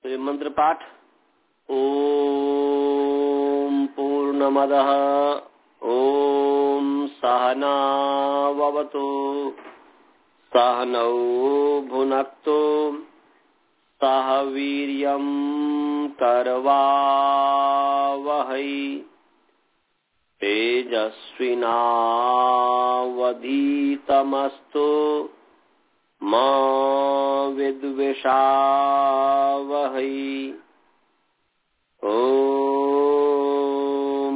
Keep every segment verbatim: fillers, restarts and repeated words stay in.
तो ये मंत्र पाठ ओम पूर्णमदः ओम सहनाववतु सहनौ भुनक्तु सह वीर्यं करवावहै तेजस्विनावधीतमस्तु मा विद्विषावहै। ओम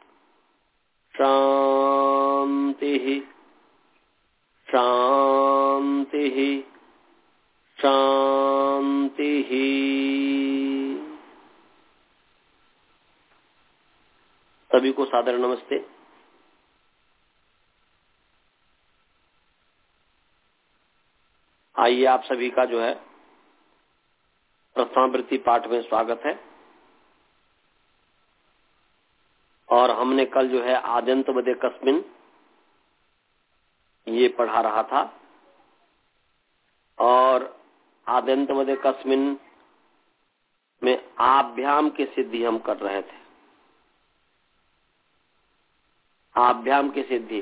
शांतिः शांतिः शांतिः। सभी को सादर नमस्ते। आइए आप सभी का जो है प्रथमावृत्ति पाठ में स्वागत है। और हमने कल जो है आद्यंत वदे कस्मिन ये पढ़ा रहा था और आद्यंत वदे कस्मिन में आभ्याम की सिद्धि हम कर रहे थे। आभ्याम की सिद्धि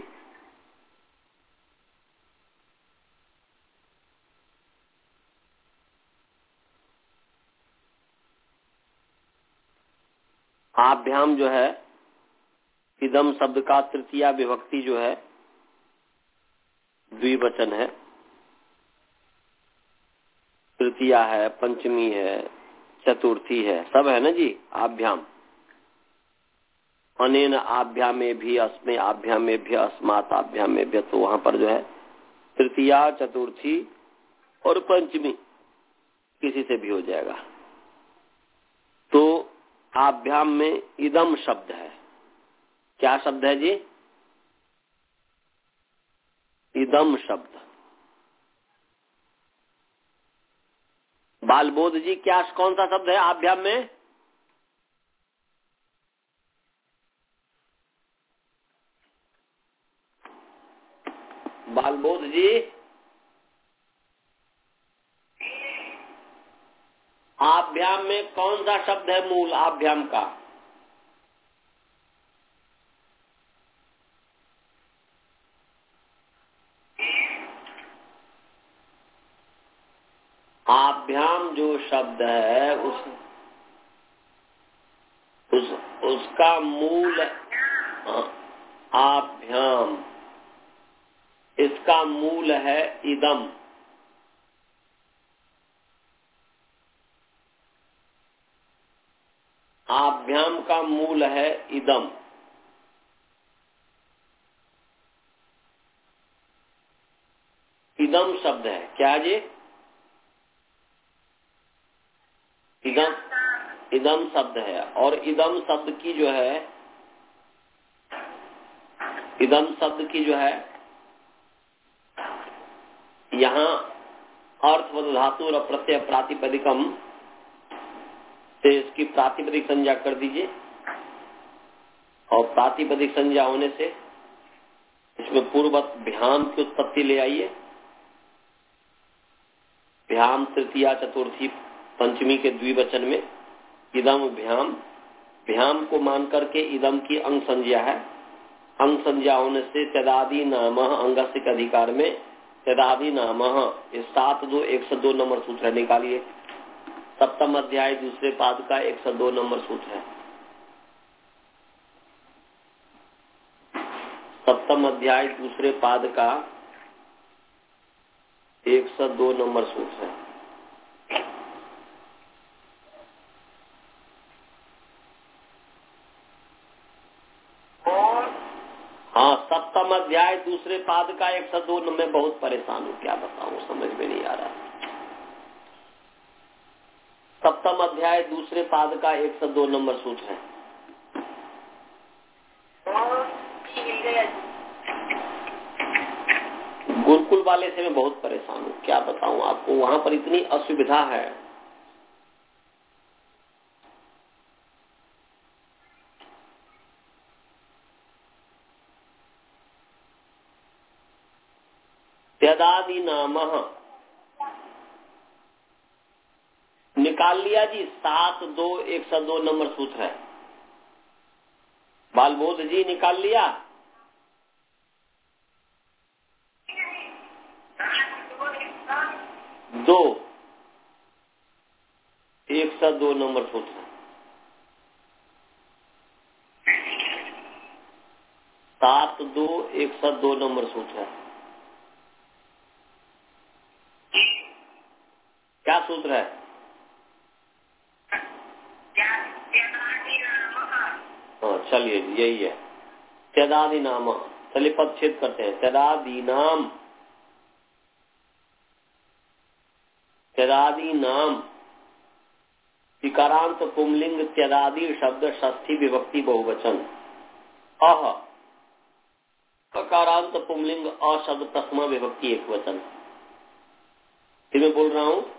आभ्याम जो है इदम शब्द का तृतीया विभक्ति जो है द्विवचन है, तृतीया है, पंचमी है, चतुर्थी है, सब है ना जी। आभ्याम अनेन आभ्यामे भी अस्मे आभ्यामे भी अस्मात् आभ्यामे भी, तो वहां पर जो है तृतीया, चतुर्थी और पंचमी किसी से भी हो जाएगा। तो आभ्याम में इदम शब्द है। क्या शब्द है जी? इदम शब्द। बालबोध जी क्या कौन सा शब्द है आभ्याम में? बालबोध जी आभ्याम में कौन सा शब्द है मूल आभ्याम का? आभ्याम जो शब्द है उस उस उसका मूल आभ्याम, इसका मूल है इदम। आभ्याम का मूल है इदम। इदम शब्द है क्या जी? इदम इदम शब्द है। और इदम शब्द की जो है इदम शब्द की जो है यहाँ अर्थवद धातु और प्रत्यय प्रातिपदिकम से इसकी प्रातिपदिक संज्ञा कर दीजिए। और प्रातिपदिक संज्ञा होने से इसमें पूर्ववत भ्याम की उत्पत्ति ले आइए। भ्याम तृतीया, चतुर्थी, पंचमी के द्विवचन में इदम भ्याम, भ्याम को मान करके इदम की अंग संज्ञा है। अंग संज्ञा होने से तदादि नाम अंगस्थिक अधिकार में तदादि नाम इस सात दो एक सौ दो नंबर सूत्र है, निकालिए। सप्तम अध्याय दूसरे पाद का एक सौ दो नंबर सूत्र है। सप्तम अध्याय दूसरे पाद का एक सौ दो नंबर सूत्र है। हाँ, सप्तम अध्याय दूसरे पाद का एक सौ दो में बहुत परेशान हूँ, क्या बताऊँ, समझ में नहीं आ रहा। सप्तम अध्याय दूसरे पाद का एक सौ दो नंबर सूत्र है। गुरुकुल वाले से मैं बहुत परेशान हूँ, क्या बताऊँ आपको, वहां पर इतनी असुविधा है। त्यदादि नाम निकाल लिया जी। सात दो एक सौ दो नंबर सूत्र है। बालबोध जी निकाल लिया। दो एक सौ दो नंबर सूत्र है। सात दो एक सौ दो नंबर सूत्र है। क्या सूत्र है? हाँ चलिए यही है, त्यदादि नाम। चलिए पदच्छेद करते हैं। त्यदादि नाम, त्यदादि नाम इकारांत पुंलिंग त्यदादि शब्द षष्ठी विभक्ति बहुवचन। अह अकारांत पुंलिंग अशब्द प्रथमा विभक्ति एक वचन। मैं बोल रहा हूँ,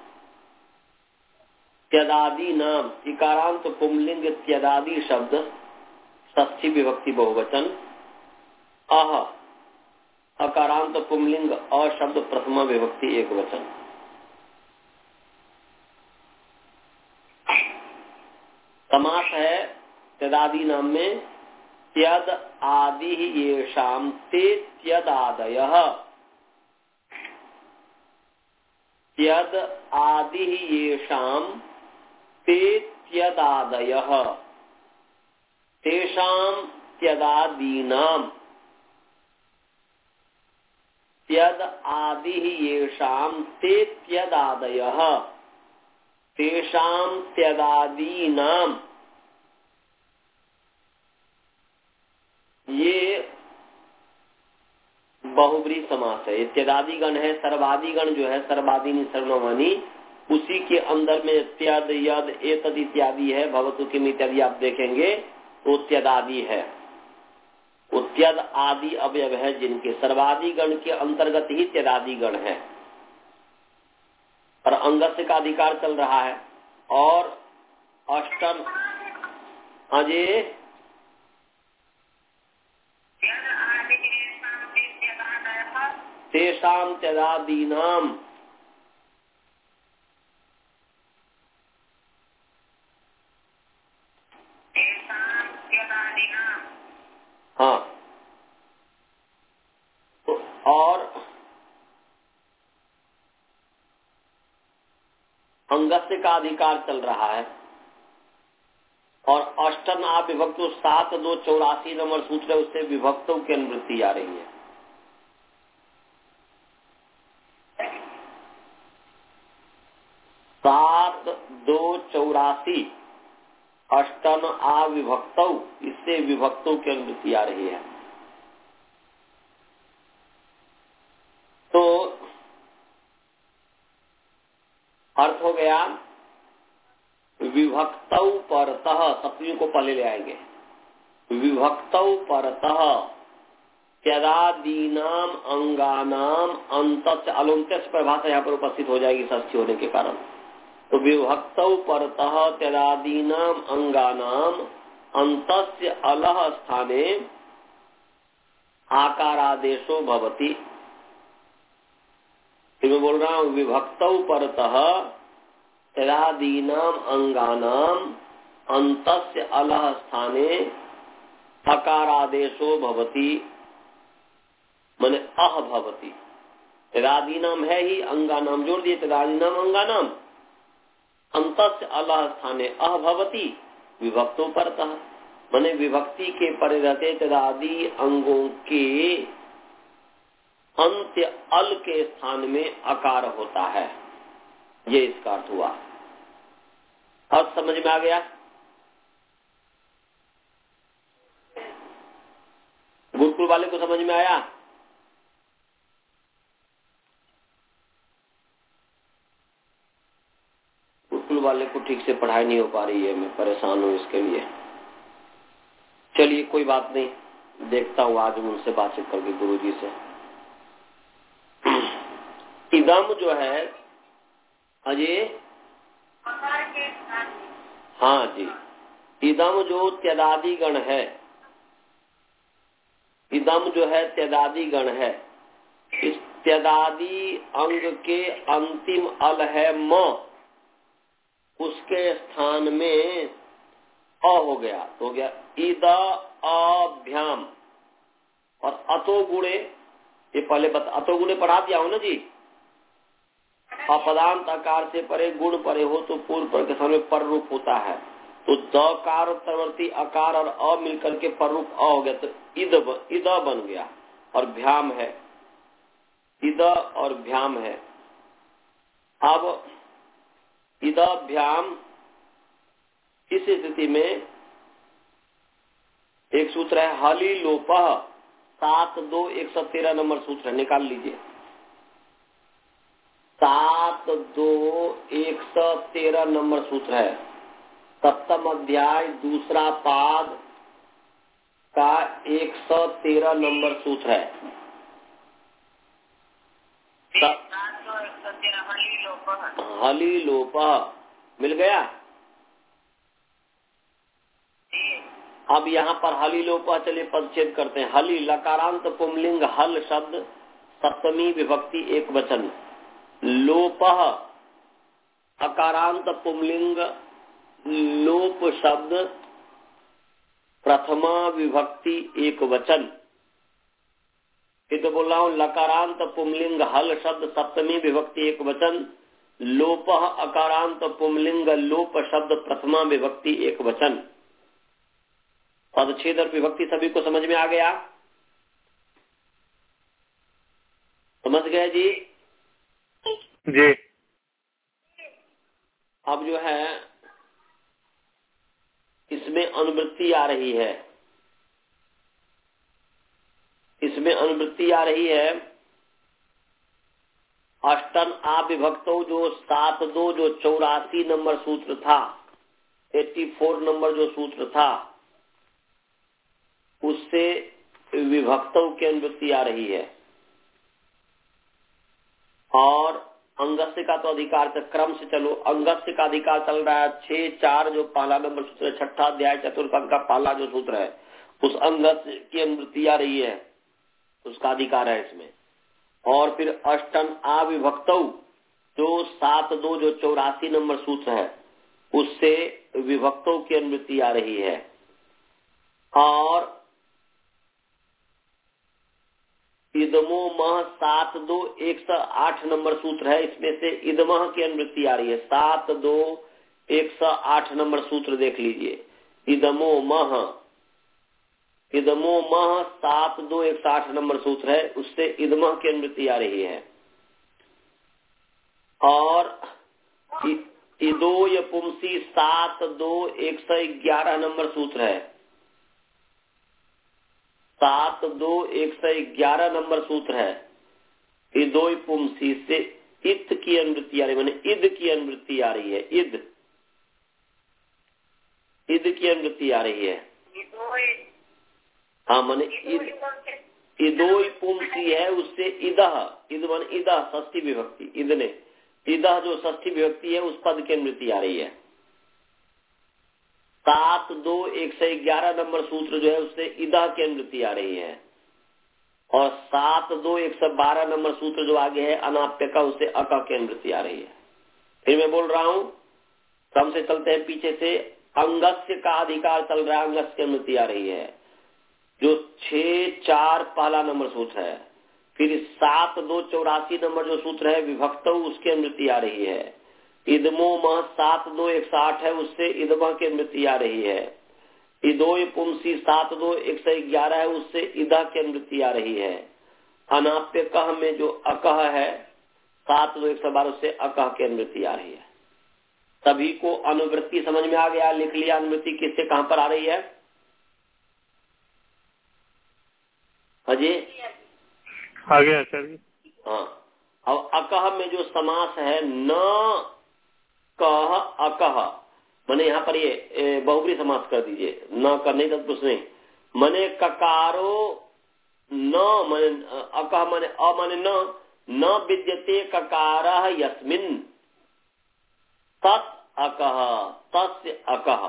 त्यदादि नाम इकारांत पुंलिंग त्यदादि शब्द षष्ठी विभक्ति बहुवचन। अह अकारांत पुंलिंग अशब्द प्रथमा विभक्ति एक वचन। समास है त्यदादि नाम में, त्यद आदि येषाम ते त्यदादयः। त्यद आदि येषाम ते त्यदादयः। तेषाम त्यदादीनाम, त्यद आदि येषाम ते त्यदादयः। तेषाम त्यदादीनाम, ये बहुब्री समास है। ये त्यदादि गण है। सर्वादि गण जो है, सर्वादिनी सर्वनामानी, उसी के अंदर में त्यद यद एतद इत्यादि है। भवतु किम इत्यादि आप देखेंगे तो त्यदादि है। वो त्यद आदि अवयव है जिनके सर्वादि गण के अंतर्गत ही त्यदादि गण है। और अंगस्य का अधिकार चल रहा है। और अष्टम अजय तेषाम त्यदादीनाम, हाँ तो और अंगस्य का अधिकार चल रहा है। और अष्टम आप विभक्त सात दो चौरासी नंबर सूत्र है, उससे विभक्तों की अनुवृत्ति आ रही है। सात दो चौरासी अष्टम आ विभक्तौ, इससे विभक्तों की अनुवृत्ति आ रही है। तो अर्थ हो गया विभक्तौ परतः। सप्तमी को पहले ले आएंगे। विभक्तौ परतः त्यदादीनाम अंगानाम अंतस्य अलंत्य परिभाषा यहाँ पर उपस्थित हो जाएगी षष्ठी होने के कारण। तो विभक्तौ परतः त्यदादीनाम अंगानाम अंतस्य अलह स्थाने आकारादेशो भवति। मैं बोल रहा हूँ, विभक्तौ परतः त्यदादीनाम अंगानाम अंतस्य अलह स्थाने अकारादेशो भवति, माने अह भवति। त्यदादीनाम है ही, अंगानाम जोड़ दिए, त्यदादीनाम अंगानाम अंतस्य अलह स्थाने अह भवति विभक्तो परतः, माने विभक्ति के परे रहते त्यदादि अंगों के अंत्य अल के स्थान में अकार होता है। ये इसका अर्थ हुआ। अब समझ में आ गया? गुरुकुल वाले को समझ में आया? गुरुकुल वाले को ठीक से पढ़ाई नहीं हो पा रही है, मैं परेशान हूँ इसके लिए। चलिए कोई बात नहीं, देखता हूँ आज उनसे बातचीत करके गुरुजी से। इदम जो है अजय, हाँ जी, इदम जो त्यदादि गण है, इदम जो है त्यदादि गण है। इस त्यदादि अंग के अंतिम अल है म, उसके स्थान में अ हो गया तो हो गया इद अभ्याम। और अतो गुणे, ये पहले बता, अतो गुणे पढ़ा दिया हो ना जी। अपदांत आकार से परे गुण परे हो तो पूर्व पर के समय पर रूप होता है। तो दकार उत्तरवर्ती अकार और अ मिलकर के पर रूप अ हो गया तो इद इद बन गया और भ्याम है, इद और भ्याम है। अब इद भ्याम, इस स्थिति में एक सूत्र है हली लोपः, सात दो एक सौ तेरह नंबर सूत्र है, निकाल लीजिए। सात दो एक सौ तेरह नंबर सूत्र है, सप्तम अध्याय दूसरा पाद का एक सौ तेरह नंबर सूत्र है। हली लोपः मिल गया। अब यहाँ पर हली लोपः, चलिए पदच्छेद करते हैं। हली लकारांत पुंलिंग हल शब्द सप्तमी विभक्ति एक वचन, लोपः अकारांत पुंलिंग लोप शब्द प्रथमा विभक्ति एक वचन। ये तो बोल रहा हूँ, लकारांत पुंलिंग हल शब्द सप्तमी विभक्ति एक वचन, लोपः अकारांत पुंलिंग लोप शब्द प्रथमा विभक्ति एक वचन। पदच्छेद और विभक्ति सभी को समझ में आ गया? समझ गए जी? जी। अब जो है इसमें अनुवृत्ति आ रही है, इसमें अनुवृत्ति आ रही है अष्टन आविभक्तो, जो सात दो जो चौरासी नंबर सूत्र था, चौरासी नंबर जो सूत्र था, उससे विभक्तों की अनुवृत्ति आ रही है। और अंगस्य का तो अधिकार से क्रम से चलो, अंगस्य का अधिकार चल रहा है छह चार जो पहला नंबर सूत्र है, छठा अध्याय चतुर्थ अंक का पहला जो सूत्र है, उस अंगस्य की अनुवृत्ति आ रही है, उसका अधिकार है इसमें। और फिर अष्टन अविभक्तौ जो सात दो जो चौरासी नंबर सूत्र है, उससे विभक्तों की अनुवृत्ति आ रही है। और इदमो मह सात दो एक सौ आठ नंबर सूत्र है, इसमें से इदमह की अनुवृत्ति आ रही है। सात दो एक सौ आठ नंबर सूत्र देख लीजिए, इदमो मह, इदमो मह सात दो एक सौ आठ नंबर सूत्र है, उससे इदमह की अनुवृत्ति आ रही है। और इदो य पुंसी सात दो एक सौ ग्यारह नंबर सूत्र है, सात दो एक सौ ग्यारह नंबर सूत्र है। इदोय पुंसी से इत की अनुवृत्ति आ रही है, माने इद की अनुवृत्ति आ रही है, इद इद की अनुवृत्ति आ रही है। हाँ, माने इद, इदोय पुंसी है, उससे इदह, इद मान इदह षष्ठी विभक्ति, इद ने इदह जो षष्ठी विभक्ति है उस पद की अनुवृत्ति आ रही है। सात दो एक सौ ग्यारह नंबर सूत्र जो है उससे इदा की अनुवृत्ति आ रही है। और सात दो एक सौ बारह नंबर सूत्र जो आगे है अनाप्य का, उससे अका की अनुवृत्ति आ रही है। फिर मैं बोल रहा हूँ, क्रम से चलते हैं पीछे से। अंगस्य का अधिकार चल रहा है, अंगस्य की अनुवृत्ति आ रही है, जो छह चार पहला नंबर सूत्र है। फिर सात दो चौरासी नंबर जो सूत्र है विभक्त, उसकी अनुवृत्ति आ रही है। इदमो मह सात दो एक सौ आठ है, उससे इदमा की अनुवृत्ति आ रही है। इदोय पुंसी सात दो एक सौ ग्यारह है, उससे इदा की अनुवृत्ति आ रही है। अनाप्य कह में जो अकह है सात दो एक सौ बारह, उससे अकह की अनुवृत्ति आ रही है। सभी को अनुवृत्ति समझ में आ गया? लिख लिया अनुवृत्ति किससे कहां पर आ रही है? अजय आगे आचार्य। हाँ, अब अकह में जो समास है न कह अकह, मने यहाँ पर ये बहुब्री समास कर दीजिए, न कर नहीं तत्पुरुष नहीं, मने ककारो न मने अकह मने अ मने न न विद्यते ककारः यस्मिन् तत् अकह, तस्य अकह,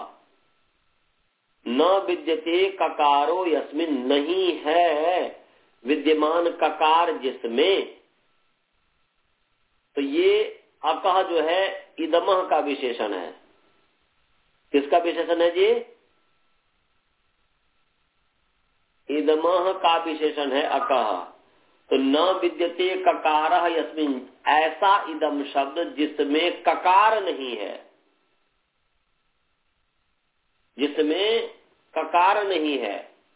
न विद्यते ककारो यस्मिन्, नहीं है विद्यमान ककार जिसमें। तो ये अकह जो है इदमह का विशेषण है। किसका विशेषण है जी? इदमः का विशेषण है अकः। तो न विद्यते ककारः यस्मिन्, ऐसा इदम शब्द जिसमें ककार नहीं है, जिसमें ककार नहीं है,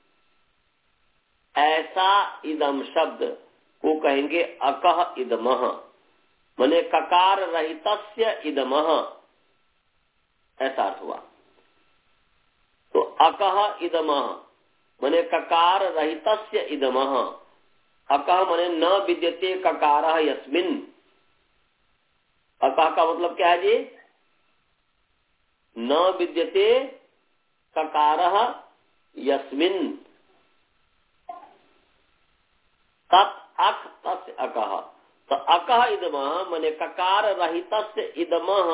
ऐसा इदम शब्द को कहेंगे अकः इदमः, माने ककार रहितस्य इदमः, ऐसा अर्थ हुआ। तो अकः इदमः माने ककार रहितस्य इदमः, अकः माने न विद्यते ककारः यस्मिन्। अकः का मतलब क्या है जी? न विद्यते ककारः यस्मिन् तत् अक तस्य अकः। तो अकः इदमः माने ककार रहितस्य इदमः,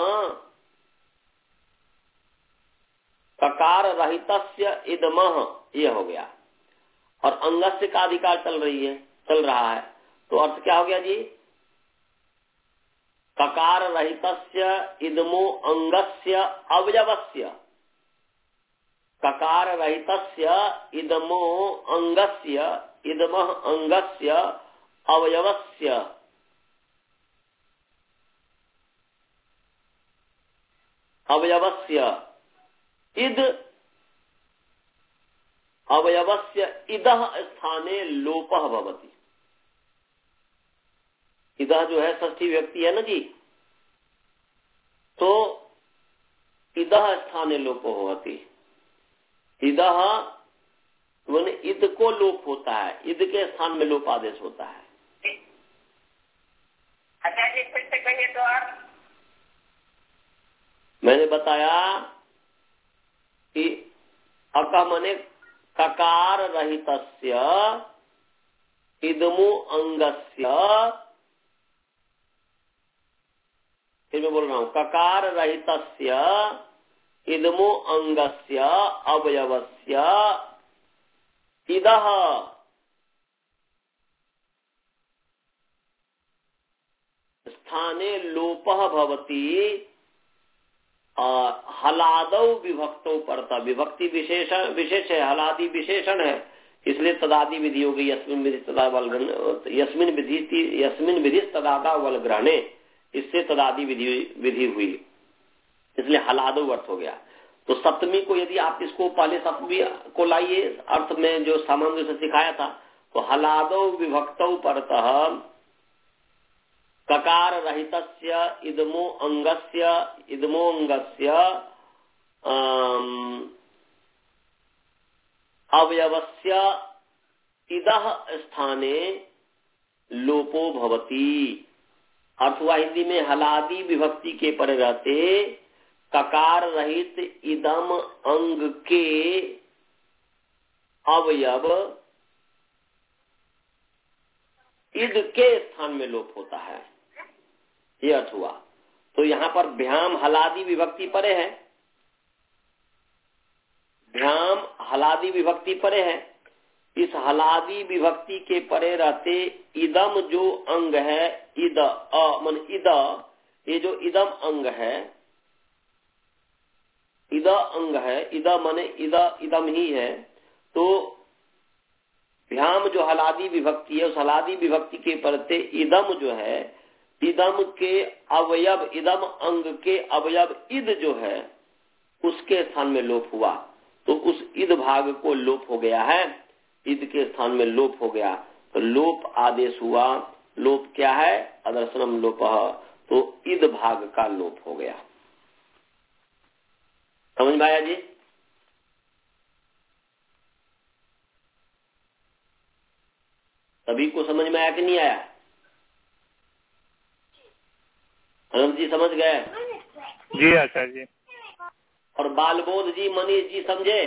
ककार रहितस्य इदमः ये हो गया। और अंगस्य का अधिकार चल रही है चल रहा है, तो अर्थ क्या हो गया जी? ककार रहितस्य इदमो अंगस्य अवयवस्य, ककार रहितस्य इदमो अंगस्य, इदमः अंगस्य अवयवस्य, अवयवस्य इद अवयवस्य इदः स्थाने लोपः भवति। इदः जो है षष्ठी व्यक्ति है ना जी, तो इदः स्थाने लोपो होती। इदः माने इद को लोप होता है, इद के स्थान में लोप आदेश होता है। अच्छा जी फिर से कहिए तो आप। मैंने बताया कि अकः माने ककार रहितस्य इदमो अंगस्य, फिर मैं बोल रहा हूं ककार रहितस्य इदमो अंगस्य अवयवस्य इदः स्थाने लोपः भवति। हलादौ विभक्तौ पड़ता, विभक्ति विशेषण विशेष है, हलादि विशेषण है, इसलिए तदादि विधि हो गई। यस्मिन विधि तदा वल यस्मिन विधि यस्मिन विधि तदादा वल ग्रहणे, इससे तदादि विधि विधि हुई, इसलिए हलादौ अर्थ हो गया। तो सप्तमी को यदि आप इसको पहले सप्तमी को लाइए अर्थ में जो सामान्य से सिखाया था, तो हलादौ विभक्तौ परतः ककार रहितस्य इदमो अंगस्य इदमो अंगस्य अवयवस्य इदः स्थाने लोपो भवति। अथवा हिंदी में हलादी विभक्ति के परे रहते ककार रहित इदम अंग के अवयव इद के स्थान में लोप होता है, ये अर्थ हुआ। तो यहाँ पर भ्याम हलादी विभक्ति परे है, भ्याम हलादी विभक्ति परे है। इस हलादी विभक्ति के परे रहते इदम जो अंग है, इद अ मन इद, ये जो इदम अंग है, इद अंग है, इद माने इद इदम ही है। तो भ्याम जो हलादी विभक्ति है, उस हलादी विभक्ति के परते इदम जो है, इदम के अवयव, इदम अंग के अवयव इद जो है, उसके स्थान में लोप हुआ। तो उस इद भाग को लोप हो गया है, इद के स्थान में लोप हो गया, तो लोप आदेश हुआ। लोप क्या है? अदर्शनम लोपः, तो इद भाग का लोप हो गया। समझ में आया जी? सभी को समझ में आया कि नहीं आया? अनंत जी समझ गए? जी आचार्य जी। और बालबोध जी, मनीष जी समझे?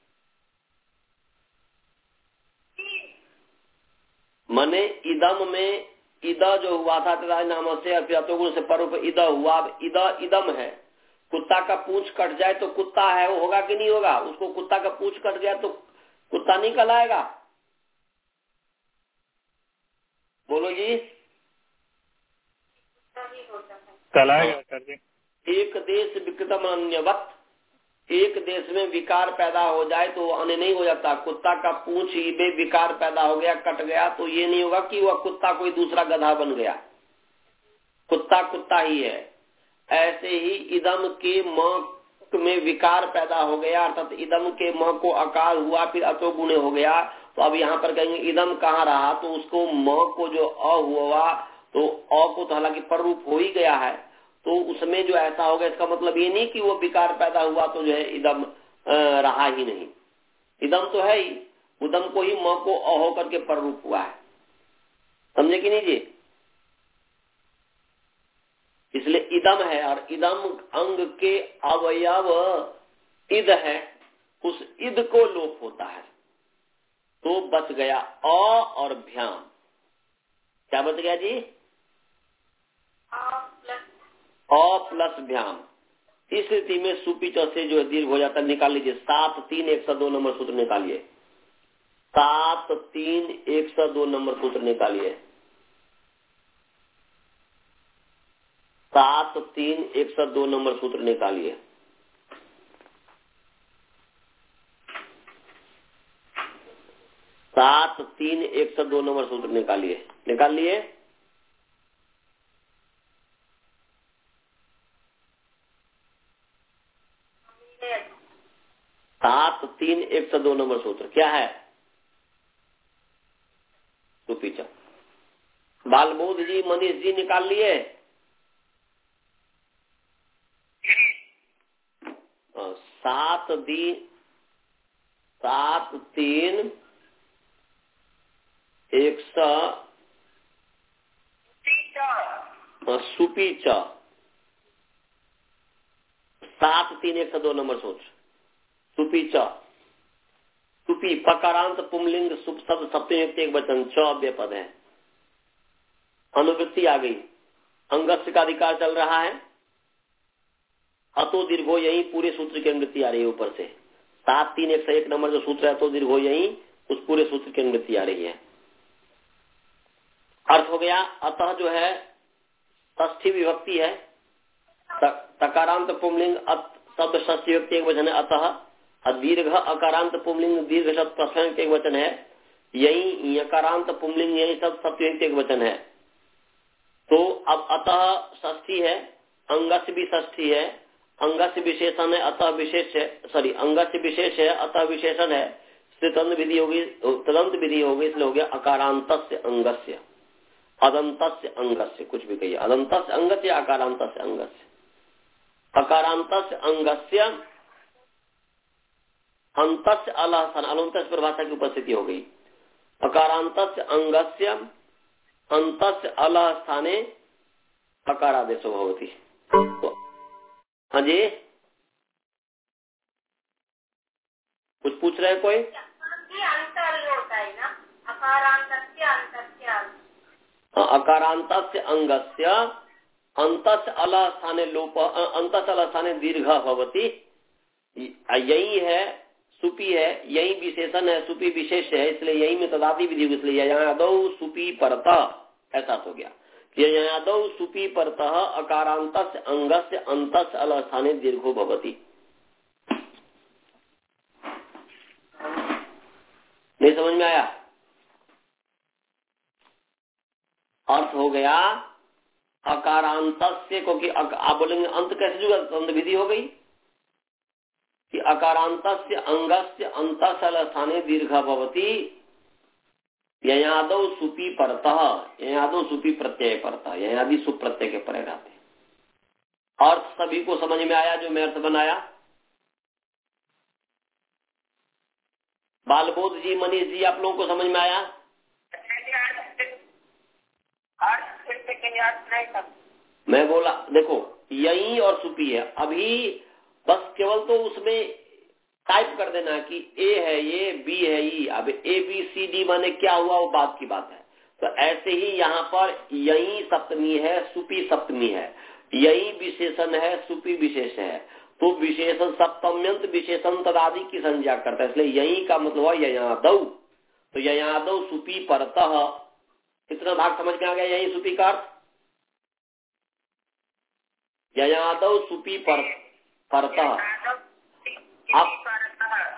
मने इदम में इदा जो हुआ था तेरा नाम से अप्यतोगुण से पर्व इदा हुआ, अब इदा इदम है। कुत्ता का पूंछ कट जाए तो कुत्ता है, वो होगा कि नहीं होगा? उसको कुत्ता का पूंछ कट गया तो कुत्ता नहीं कहलाएगा? बोलो जी। कहलाएगा आचार्य जी। एक देश विकृतम अन्यवत, एक देश में विकार पैदा हो जाए तो वो अन्य नहीं हो जाता। कुत्ता का पूंछ में विकार पैदा हो गया, कट गया, तो ये नहीं होगा कि वह कुत्ता कोई दूसरा गधा बन गया। कुत्ता कुत्ता ही है। ऐसे ही इदम के म में विकार पैदा हो गया, अर्थात इदम के म को अकार हुआ, फिर अतो गुणे हो गया। तो अब यहाँ पर कहेंगे इदम कहाँ रहा, तो उसको म को जो अ हुआ, तो अ को तो हालांकि पर रूप हो ही गया है, तो उसमें जो ऐसा होगा, इसका मतलब ये नहीं कि वो विकार पैदा हुआ तो जो है इदम रहा ही नहीं। इदम तो है ही, उदम को ही म को अ होकर के पर रूप हुआ है। समझे कि नहीं जी? इसलिए इदम है, और इदम अंग के अवयव इद है, उस इद को लोप होता है तो बच गया अ और भ्याम। क्या बच गया जी? अ प्लस भ्याम। इस स्थिति में सुपी च से जो दीर्घ हो जाता है, निकाल लीजिए। सात तीन एक सौ दो नंबर सूत्र निकालिए। सात तीन एक सौ दो नंबर सूत्र निकालिए। सात तीन एक सौ दो नंबर सूत्र निकालिए। सात तीन एक सौ दो नंबर सूत्र निकालिए। निकाल लिए? सात तीन एक सौ दो नंबर सूत्र क्या है? सुपीचा। बालबोध जी, मनीष जी निकाल लिए? सात दी सात तीन एक सौ सुपीचा। सात तीन एक सौ दो नंबर सूत्र सुपीचा। सुपी पकारांत पुमलिंग सुप शब्द सप्तमी एक वचन, च अव्यय पद है। अनुवृत्ति आ गई, अंगस्य का अधिकार चल रहा है, अतो दीर्घो यही पूरे सूत्र की अनुवृत्ति आ रही है ऊपर से। सात तीन एक सौ एक नंबर जो सूत्र है, अतो दीर्घो यही, उस पूरे सूत्र की अनुवृत्ति आ रही है। अर्थ हो गया, अतः जो है षष्ठी विभक्ति है, तकारांत पुमलिंग शब्द षष्ठी विभक्ति एक वचन है, अतः दीर्घ अकारांत पुमलिंग दीर्घ शब्द प्रश्न एक वचन है, यही यकारांत पुमलिंग यही शब्द सप्तमी एक वचन है। तो अब अतः षष्ठी है, अंगस्य भी षष्ठी है, अंगस्य विशेषण है, अतः विशेष है, सॉरी अंगस्य विशेष है, अतः विशेषण है, तदंत विधि होगी, तदंत विधि होगी, इसलिए हो गया अकारांतस्य अंगस्य, अदंतस्य अंगस्य, कुछ भी कहिए, अदंतस्य अंगस्य, अकारांतस्य अंगस्य। अकारांतस्य अंगस्य अंतस्य अलहसन, अलंतस्य परिभाषा की उपस्थिति हो गई। अकारांतस्य अंगस्य अंतस्य अलह स्थाने अकारादेशो भवति। तो हाँ जी, कुछ पूछ रहे हैं कोई? अंतर होता है ना, अकारांतस्य अंतस्य। अकारांतस्य अंगस्य अंतस्य अलह स्थाने लोप, अंतस्य अलह स्थाने दीर्घ भवति। यही है सुपी है, यही विशेषण है, सुपी विशेष है, इसलिए यही में तदादि विधि, इसलिए यादव सुपी परतः ऐसा हो गया कि यादव सुपी परतः अकारांतस्य अंगस्य अंतस्य अलह स्थाने दीर्घो भवति। नहीं समझ में आया? अर्थ हो गया अकारांतस्य, क्योंकि आप बोलेंगे अंत कैसे जुड़ा, अंत विधि हो गई कि अकारांतस्य अंगस्य अंतस्य अलह स्थाने दीर्घ भवति, ययादव सुपी परतः, ययादव सुपी प्रत्यय परतः, ययादि सुप प्रत्यय के परे रहते। अर्थ सभी को समझ में आया जो मैं अर्थ बनाया? बालबोध जी, मनीष जी, आप लोगों को समझ में आया? मैं बोला देखो यही और सुपी है, अभी बस केवल तो उसमें टाइप कर देना कि ए है ये, बी है ई। अब ए बी सी डी माने क्या हुआ वो बात की बात है। तो ऐसे ही यहाँ पर यही सप्तमी है, सुपी सप्तमी है, यही विशेषण है, सुपी विशेष है, तो विशेषण सप्तम्यंत विशेषण तदादि की संज्ञा करता है, इसलिए यही का मतलब है ययादव। तो ययादव सुपी परतः, इतना भाग समझ में आ गया? यही सुपी का अर्थ ययादव सुपी पर परतः,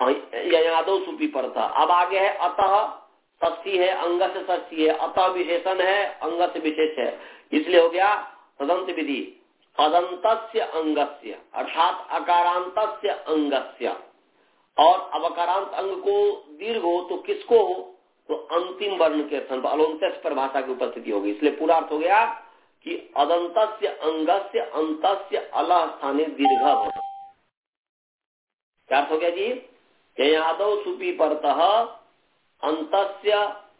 ययादौ सुपी परतः। अब आगे है अतः, षष्ठी है, अंग से षष्ठी है, अतः विशेषण है, अंग से विशेष है, इसलिए हो गया तदंत विधि। अदंतस्य अंगस्य अर्थात अकारांतस्य अंगस्य, और अब अकारांत अंग को दीर्घ हो तो किसको हो, तो अंतिम वर्ण के स्थान पर अलोन्तेस परिभाषा की उपस्थिति होगी। इसलिए पूरा अर्थ हो गया कि अदंतस्य अंगस्य अंतस्य अलह स्थाने दीर्घ भवति। क्या अर्थ हो गया जी? ययादौ सुपी परतः अंतस्य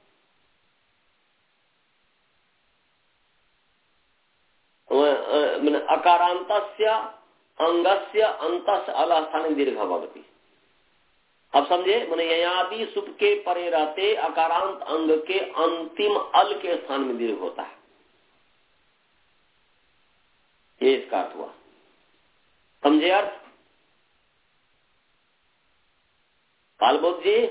अकारांतस्य अंगस्य अंतस्य अलह स्थाने दीर्घ भवति। अब समझे, मैंने ययादि सुप के परे रहते अकारांत अंग के अंतिम अल के स्थान में दीर्घ होता है, ये इसका अर्थ हुआ। समझे अर्थ? कालबोध जी,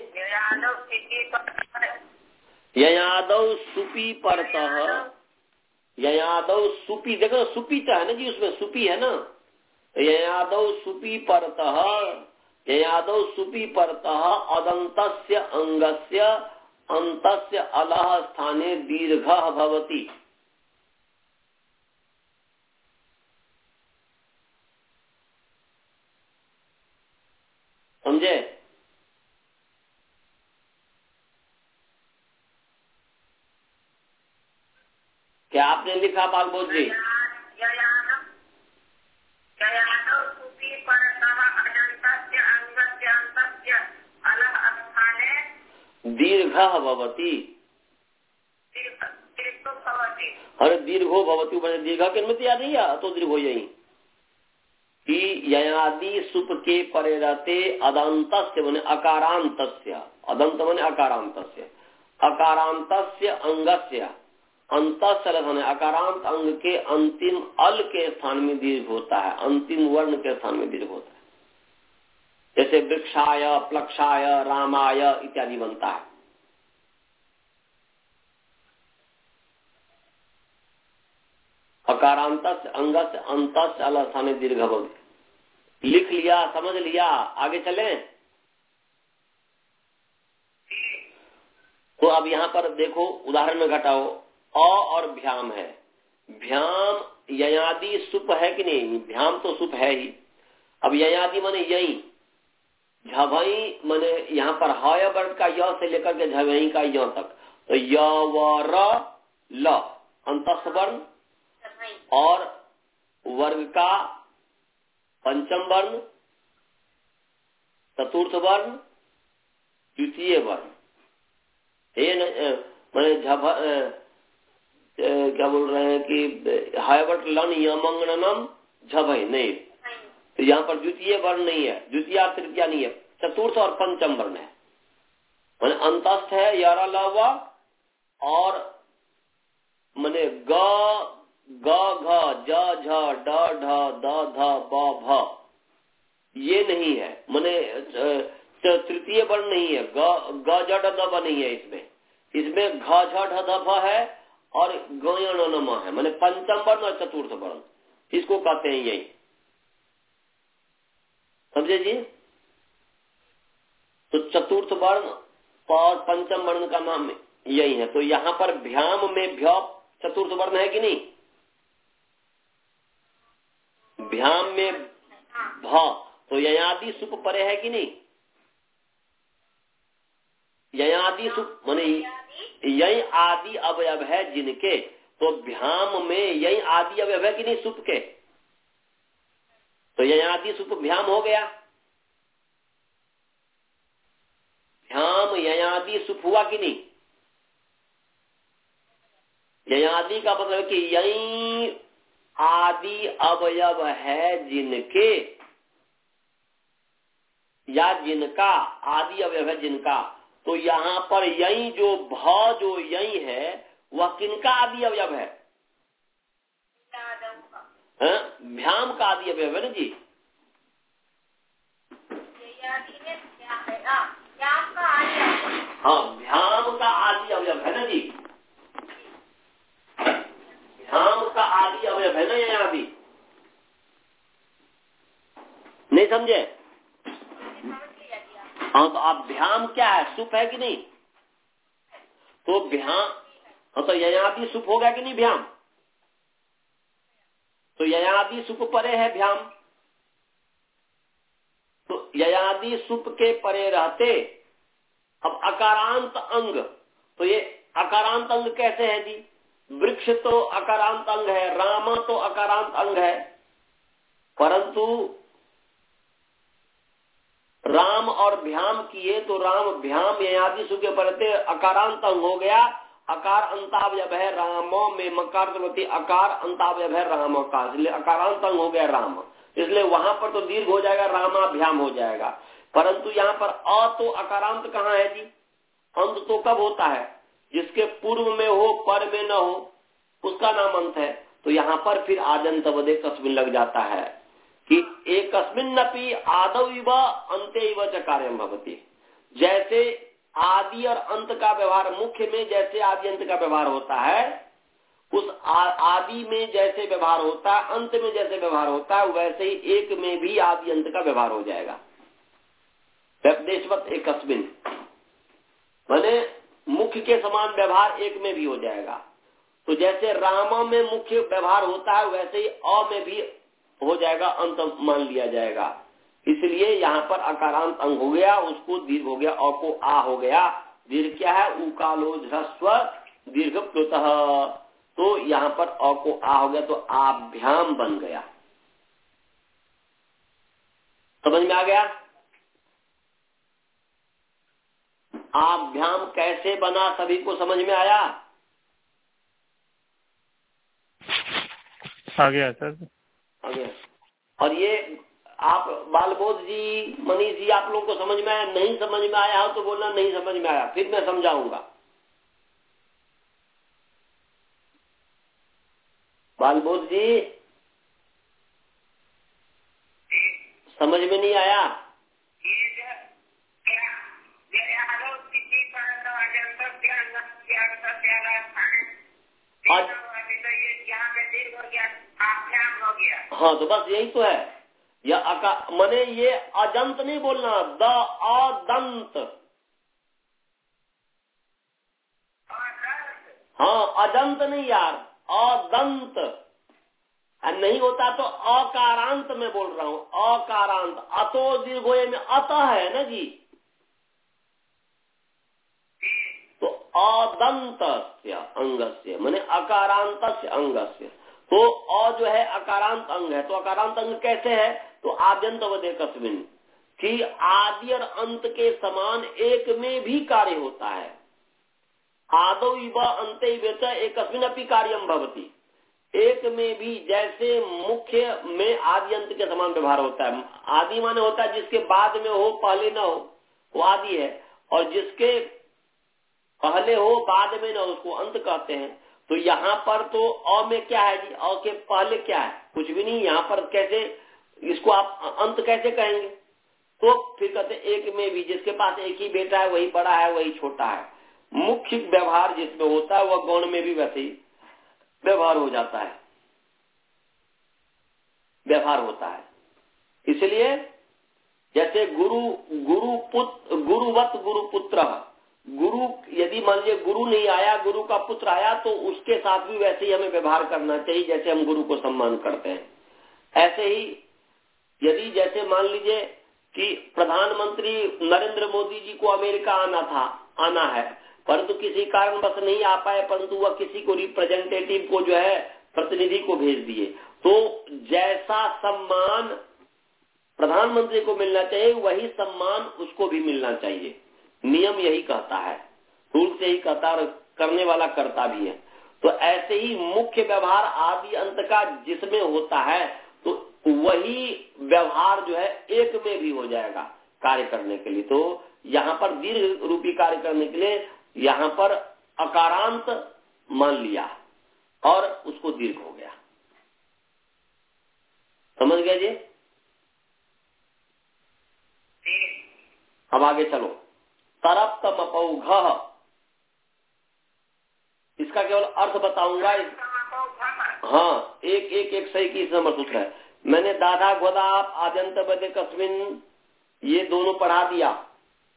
ययादौ सुपी परतः, ययादौ सुपी, देखो सुपी है ना जी, उसमें सुपी है ना, ययादौ सुपी परतः, ययादौ सुपी परतः अदंतस्य अंगस्य अंतस्य अलह स्थाने दीर्घः भवति। समझे? क्या आपने लिखा बालबोध जी? दीर्घः भवति। अरे दीर्घो भवति, ऊपर दीर्घ के अनुमति आ रही है तो दीर्घ हो यही कि ययादि सुप के परे रहते अदंतस्य माने अकारांतस्य, अदंत माने अकारांतस्य, अकारांतस्य अंगस्य अंतस्य माने अकारांत अंग के अंतिम अल के स्थान में दीर्घ होता है, अंतिम वर्ण के स्थान में दीर्घ होता है। जैसे वृक्षाय, प्लक्षाय, रामाय इत्यादि बनता है। अकारांतस्य अंगस्य अंतस्य अल स्थाने दीर्घ भवति। लिख लिया, समझ लिया, आगे चलें। तो अब यहाँ पर देखो उदाहरण में घटाओ, अ और भ्याम है। भ्याम ययादि सुप है कि नहीं? भ्याम तो सुप है ही। अब ययादि माने यही, झभई माने यहाँ पर हय वर्ग का य से लेकर के झभई का य तक, तो य व र ल अंतस्थ वर्ण, और वर्ग का पंचम वर्ण, चतुर्थ वर्ण, द्वितीय वर्ण। ये मैंने झभ क्या बोल रहे हैं कि हायवट लन यमंगनम झभई नहीं, तो यहाँ पर द्वितीय वर्ण नहीं है, द्वितीय तृतीय नहीं है, चतुर्थ और पंचम वर्ण है। मैंने अंतस्थ है यारा लव, और मैंने ग ग घ ज झ ड ढ द ध ब भ ये नहीं है, मैंने तृतीय वर्ण नहीं है, ग ग ज ड द ब नहीं है इसमें, इसमें घ झ ढ ध भ है और गयन न है, मैंने पंचम वर्ण और चतुर्थ वर्ण, इसको कहते हैं यही। समझे जी? तो चतुर्थ वर्ण और पंचम वर्ण का नाम यही है। तो यहाँ पर भ्याम में भ्य चतुर्थ वर्ण है कि नहीं? भ्याम में भ, तो ययादि सुप परे है कि नहीं? ययादि सुप माने यही आदि अवयव है जिनके, तो भ्याम में यही आदि अवयव है कि नहीं सुप के? तो ययादि सुप भ्याम हो गया। भ्याम ययादि सुप हुआ कि नहीं? ययादि का मतलब कि यही आदि अवयव है जिनके, या जिनका आदि अवयव है जिनका, तो यहाँ पर यही जो भ जो यही है वह किनका आदि अवयव है? है? भ्याम का आदि अवयव है ना जी। हाँ, भ्याम का आदि अवयव है ना जी, भ्याम का आदि अवयव है ना यहाँ भी, नहीं समझे? हाँ तो अब भ्याम क्या है, सुप है कि नहीं? तो भ्याम, हाँ तो ययादि सुप होगा कि नहीं भ्याम? तो ययादि सुप परे है भ्याम, तो ययादि सुप के परे रहते अब अकारांत अंग, तो ये अकारांत अंग कैसे है जी? वृक्ष तो अकारांत अंग है, राम तो अकारांत अंग है, परंतु राम और भ्याम किए तो राम भ्याम ययादि सु के परते अकारांत अंग हो गया। अकार अंतावयव है रामो में, मकार प्रति अकार अंतावयव है राम का, इसलिए अकारांत अंग हो गया राम, इसलिए वहां पर तो दीर्घ हो जाएगा, रामाभ्याम हो जाएगा। परंतु यहाँ पर अ तो अकारांत कहाँ है जी? अंत तो कब होता है? जिसके पूर्व में हो पर में न हो उसका नाम अंत है। तो यहाँ पर फिर आदंत वदे कस्मिन लग जाता है कि एक कस्मिन्नपि आदौ इव अन्ते इव च कार्यम भवति। जैसे आदि और अंत का व्यवहार, मुख्य में जैसे आदि अंत का व्यवहार होता है, उस आदि में जैसे व्यवहार होता है, अंत में जैसे व्यवहार होता है, वैसे ही एक में भी आदि अंत का व्यवहार हो जाएगा। व्यपदेशवत एक कस्मिन माने मुख्य के समान व्यवहार एक में भी हो जाएगा। तो जैसे राम में मुख्य व्यवहार होता है वैसे ही अ में भी हो जाएगा, अंत मान लिया जाएगा। इसलिए यहाँ पर अकारांत अंग हो गया, उसको दीर्घ हो गया, अ को आ हो गया। दीर्घ क्या है? उकालो ह्रस्व दीर्घ प्लुतः, तो यहाँ पर अ को आ हो गया तो आभ्याम बन गया। समझ में आ गया? आभ्याम कैसे बना, सभी को समझ में आया? आ गया सर, आ गया। और ये आप बालबोध जी, मनीष जी, आप लोगों को समझ में आया? नहीं समझ में आया हो तो बोलना नहीं समझ में आया, फिर मैं समझाऊंगा। बालबोध जी समझ में नहीं आया? हाँ तो बस यही तो है। यह अका मने ये अजंत नहीं बोलना, द अदंत। हाँ अजंत नहीं यार, अदंत। नहीं होता तो अकारांत में बोल रहा हूँ, अकारांत। अतो दीर्घोय में अतः है ना जी, तो अदंत अंगस्य माने अकारांत अंगस्य। तो अ जो है अकारांत अंग है, तो अकारांत अंग कैसे है? तो आद्यंत वदे कस्मिन, कि आदि और अंत के समान एक में भी कार्य होता है। आदौ इव अन्ते इव च एकस्मिन् अपि कार्यम भवति। एक में भी जैसे मुख्य में आदि अंत के समान व्यवहार होता है। आदि माने होता है जिसके बाद में हो पहले न हो, वो आदि है, और जिसके पहले हो बाद में न हो उसको अंत कहते हैं। तो यहाँ पर तो अ में क्या है जी? अ के पहले क्या है? कुछ भी नहीं। यहाँ पर कैसे इसको आप अंत कैसे कहेंगे? तो फिर कहते एक में भी, जिसके पास एक ही बेटा है, वही बड़ा है, वही छोटा है। मुख्य व्यवहार जिसमें होता है वह गौण में भी वैसे ही व्यवहार हो जाता है, व्यवहार होता है। इसलिए जैसे गुरु गुरु पुत्र, गुरुवत गुरु पुत्र, गुरु यदि मान लीजिए गुरु नहीं आया, गुरु का पुत्र आया, तो उसके साथ भी वैसे ही हमें व्यवहार करना चाहिए जैसे हम गुरु को सम्मान करते हैं। ऐसे ही यदि जैसे मान लीजिए कि प्रधानमंत्री नरेंद्र मोदी जी को अमेरिका आना था, आना है, परंतु किसी कारणवश नहीं आ पाए, परंतु वह किसी को रिप्रेजेंटेटिव को जो है प्रतिनिधि को भेज दिए। तो जैसा सम्मान प्रधानमंत्री को मिलना चाहिए वही सम्मान उसको भी मिलना चाहिए। नियम यही कहता है, रूल से ही कहता है, करने वाला करता भी है। तो ऐसे ही मुख्य व्यवहार आदि अंत का जिसमें होता है, तो वही व्यवहार जो है एक में भी हो जाएगा कार्य करने के लिए। तो यहाँ पर दीर्घ रूपी कार्य करने के लिए यहाँ पर अकारांत मान लिया और उसको दीर्घ हो गया। समझ गए जी? अब आगे चलो। तरप्तम अपौघ, इसका केवल अर्थ बताऊंगा। हाँ, एक एक एक सही की नंबर सूत्र है। मैंने दादा गोदा आद्यंत बदे कस्मिन ये दोनों पढ़ा दिया।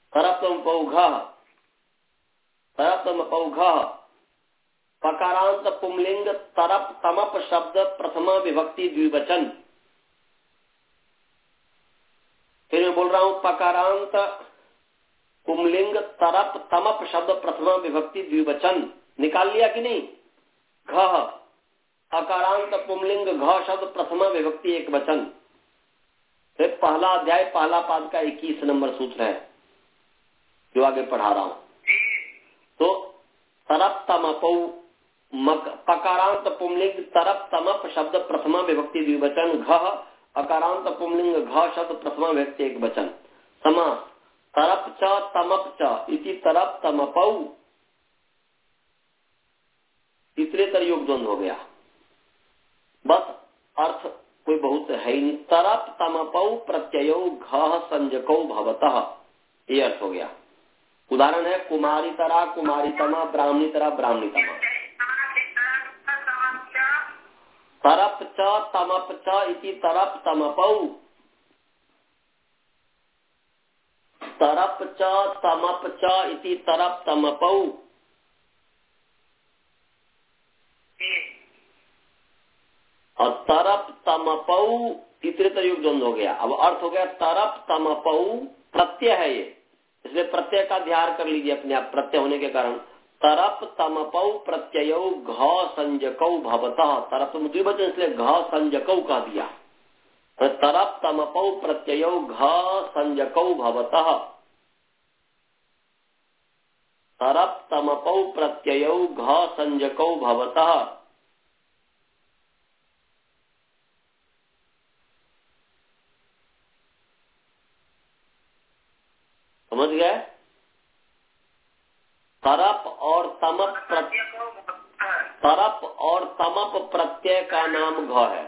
तरप्तम पौघ तरप्तम पौघ पकारांत पुंलिंग तरप तमप शब्द प्रथमा विभक्ति द्विवचन। फिर मैं बोल रहा हूं पकारांत पुंलिंग तरप तमप शब्द प्रथमा विभक्ति द्विवचन। निकाल लिया कि नहीं? घ अकारांत पुंलिंग घ शब्द प्रथमा विभक्ति एक वचन। फिर पहला अध्याय पहला पाद का इक्कीस नंबर सूत्र है जो आगे पढ़ा रहा हूं। तो तरप तमपौ पकारांत पुंलिंग तरप तमप शब्द प्रथमा विभक्ति द्विवचन। घ अकारांत पुंलिंग घ शब्द प्रथमा विभक्ति एक वचन। समास तरप च तमप च इति तरप तमपौ। इतरेतर योग द्वंद्व हो गया। बस अर्थ कोई बहुत है ही। तरप तमपौ प्रत्ययो घ संजकौ भवतः, ये अर्थ हो गया। उदाहरण है कुमारी तरा कुमारी तमा ब्राह्मणी तरा ब्राह्मणी तमा। तरप च तमप च इति तरप तमपौ। तरप च तमप च इति तरप तमपौ। और तरप तमपौ इतरेतर योग द्वंद्व हो गया। अब अर्थ हो गया तरप तमपौ प्रत्यय है ये, इसलिए प्रत्यय का ध्यान कर लीजिए अपने आप, प्रत्यय होने के कारण। तरप तमपौ प्रत्ययो घ संजकौ भवतः। तरप द्विवचन इसलिए घ संजकौ कह दिया। तरप तमपौ प्रत्ययो घ संजकौ भवतः। तरप तमपौ प्रत्ययो घ संजकौ भवतः। समझ गए? तरप और तमप प्रत्यय, तरप और तमप प्रत्यय का नाम घ है।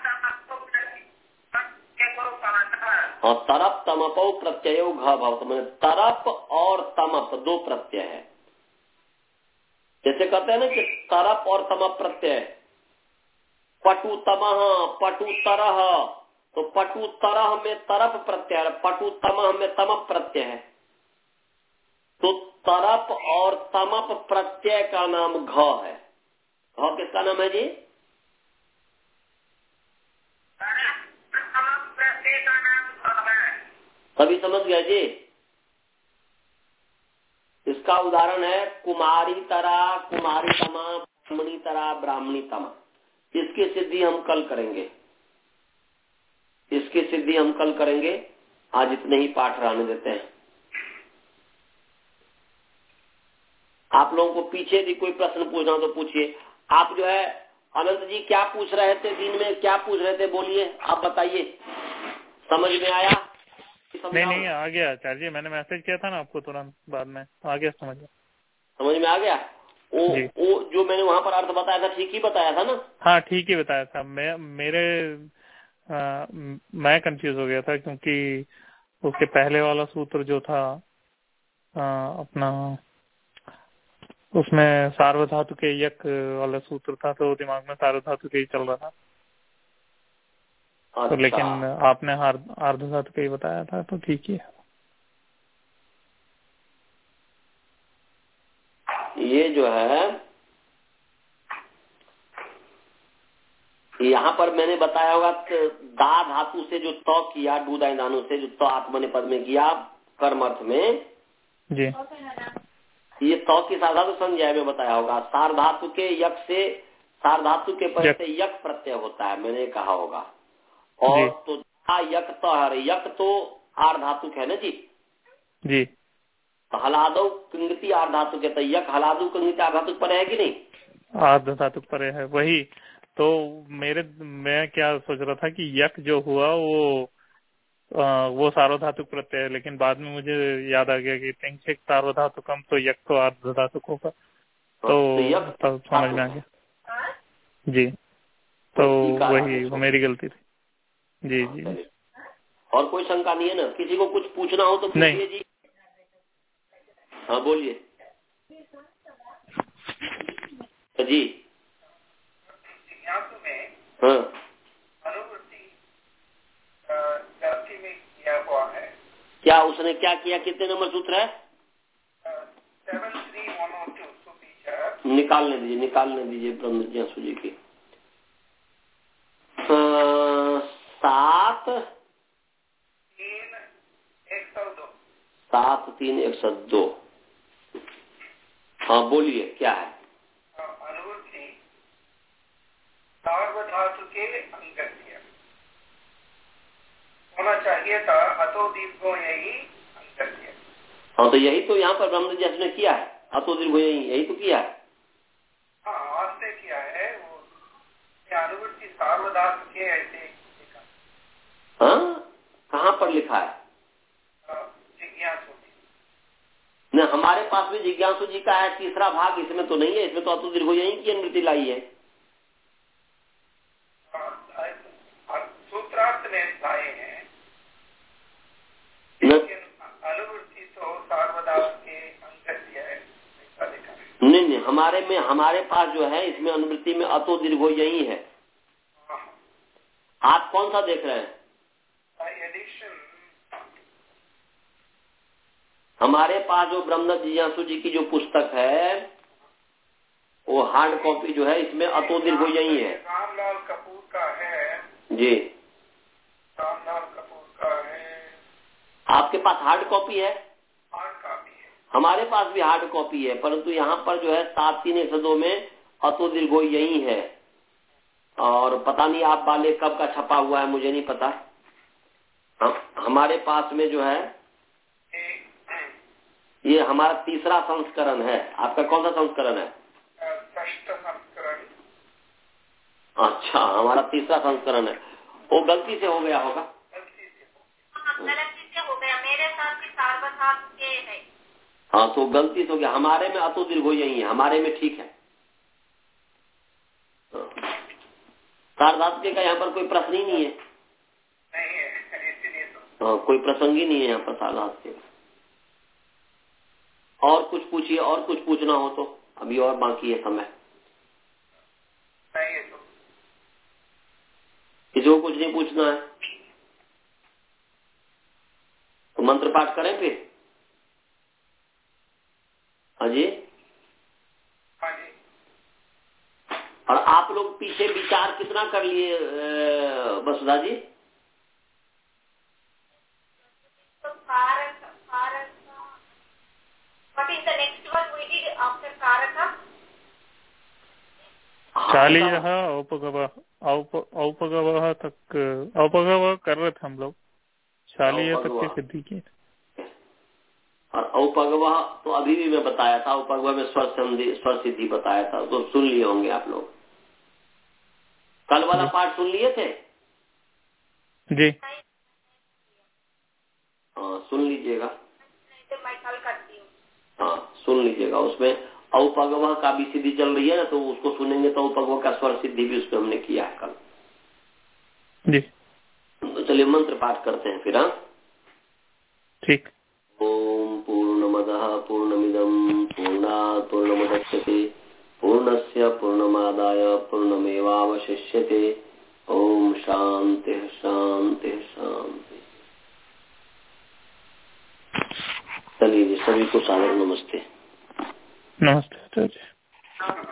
और तरप तमपौ प्रत्ययो घ भवत, मैंने तरप और तमप दो प्रत्यय है। जैसे कहते हैं ना कि तरप और तमप प्रत्यय, पटु तमह पटु तरह, तो पटु तरह में तरप प्रत्यय, पटु तमह में तमप प्रत्यय है। तो तरप और तमप प्रत्यय का नाम घ है। घ किसका नाम है जी? सभी समझ गए जी? इसका उदाहरण है कुमारी तरा कुमारी तमा ब्राह्मणी तरा ब्राह्मणी तमा। इसकी सिद्धि हम कल करेंगे, इसकी सिद्धि हम कल करेंगे। आज इतने ही पाठ रहने देते हैं। आप लोगों को पीछे भी कोई प्रश्न पूछना तो पूछिए। आप जो है अनंत जी क्या पूछ रहे थे दिन में, क्या पूछ रहे थे बोलिए, आप बताइए। समझ में आया? नहीं नहीं आ गया आचार्य जी, मैंने मैसेज किया था ना आपको तुरंत बाद में, आ गया समझ में। समझ में आ गया? वो वो जो मैंने वहाँ पर अर्थ बताया था ठीक ही बताया था ना? हाँ ठीक ही बताया था। मैं मेरे आ, मैं कंफ्यूज हो गया था क्योंकि उसके पहले वाला सूत्र जो था आ, अपना उसमें सार्वधातु के यक वाला सूत्र था, तो दिमाग में सार्वधातु के ही चल रहा था। अच्छा। तो लेकिन आपने अर्ध धातु के ही बताया था तो ठीक ही है। ये जो है यहाँ पर मैंने बताया होगा दा धातु से जो तो किया, डूदा दानों से जो तो आत्मने पद में किया कर्म अर्थ में जी, ये तो की साधातु संज्ञा में बताया होगा। सार धातु के यक से सार धातु के पद से यक प्रत्यय होता है, मैंने कहा होगा। और तो यक तो है, यक तो आर धातु है ना जी जी। हलादो कंगति आर धातु के, तो यक हलादु कंगति आर धातु पर है कि नहीं? आर्ध धातु पर है वही। तो मेरे मैं क्या सोच रहा था कि यक जो हुआ वो आ, वो सार्वधातुक प्रत्यय है, लेकिन बाद में मुझे याद आ गया कि तिंशिक सार्वधातुकम तो यक तो आर्ध धातुक होगा। तो तब समझ में आ गया जी। तो वही वो मेरी गलती थी जी जी। और कोई शंका नहीं है ना? किसी को कुछ पूछना हो तो पूछिए जी। हाँ बोलिए जी। हाँ अनुवृत्ति गलती में किया हुआ है क्या उसने क्या किया? कितने नंबर सूत्र है? निकालने दीजिए, निकालने दीजिए ब्रह्म जिज्ञासु जी की। सात तीन एक सौ दो सात तीन एक सौ दो। हाँ बोलिए क्या है? अनुवृत्ति सार्वधातु के अंगत्य होना चाहिए था, अतो दीर्घो यही अंगत्य। हाँ तो यही तो यहाँ पर ब्रह्म जिज्ञासु ने किया है, अतो दीर्घो यही यही तो किया है। हाँ आज से किया है वो अनुवृत्ति सार्वधातु के ऐसे लिखा। हाँ कहाँ पर लिखा है? जिज्ञासु न हमारे पास भी जिज्ञासु जी का है तीसरा भाग, इसमें तो नहीं है। इसमें तो अतो दीर्घो यही की अनुवृत्ति लाई है। सूत्रार्थ में लाए हैं, लेकिन अनुवृत्ति तो सार्वधातु के अंगत्य है ऐसा लिखा है। नहीं नहीं हमारे में हमारे पास जो है इसमें अनुवृत्ति में अतो दीर्घो यही है। आप कौन सा देख रहे हैं? एडिशन हमारे पास जो ब्रह्म जिज्ञासु जी की जो पुस्तक है वो हार्ड कॉपी जो है इसमें अतो दीर्घो यही है। रामलाल कपूर का है जी, रामलाल कपूर का है। आपके पास हार्ड कॉपी है? हार्ड कॉपी है। हमारे पास भी हार्ड कॉपी है, परंतु यहाँ पर जो है सात तीन एक सौ दो में अतो दीर्घो यही है। और पता नहीं आप वाले कब का छपा हुआ है, मुझे नहीं पता। हम, हमारे पास में जो है ये हमारा तीसरा संस्करण है। आपका कौन सा संस्करण है? षष्ठ संस्करण। अच्छा, हमारा तीसरा संस्करण है। वो गलती से हो गया होगा। गलती से हाँ, गलती से हो गया। मेरे साथ भी सार्वधातु के है। हाँ तो गलती से हो गया। हमारे में अतो दीर्घो यही है, हमारे में ठीक है। सार्वधातु के का यहाँ पर कोई प्रश्न ही नहीं है। नहीं है, इसलिए तो हाँ, कोई प्रसंग ही नहीं है यहाँ पर सार्वधातु के। और कुछ पूछिए, और कुछ पूछना हो तो अभी और बाकी है समय। नहीं है तो किसी को कुछ नहीं पूछना है तो मंत्र पाठ करें फिर। हाँ जी। हाँ जी। और आप लोग पीछे विचार कितना कर लिए वसुधा जी? तो कारक कारक what is the next one we did after कारक? चालीह औपगवः औपगवः तक औपगवः कर रहे थे हम लोग, चालीह तक की सिद्धि की। और औपगवः तो अभी भी मैं बताया था, औपगवः में स्वर संधि स्वर सिद्धि बताया था, तो सुन लिए होंगे आप लोग। कल वाला पाठ सुन लिए थे? जी हाँ सुन लीजिएगा। तो मैं कल करती हूँ। हाँ सुन लीजिएगा। उसमें औपगवः का भी सिद्धि चल रही है ना, तो उसको सुनेंगे तो औपगवः का स्वर सिद्धि भी उसमें हमने किया है कल। जी तो चलिए मंत्र पाठ करते हैं फिर। हाँ ठीक। ओम पूर्णमदः पूर्णमिदं पूर्णात् पूर्णमुदच्यते पूर्णस्य पूर्णमादाय पूर्णमेवावशिष्यते। ओम शांति शांति शांति। चलिए सभी को सादर नमस्ते। नमस्ते।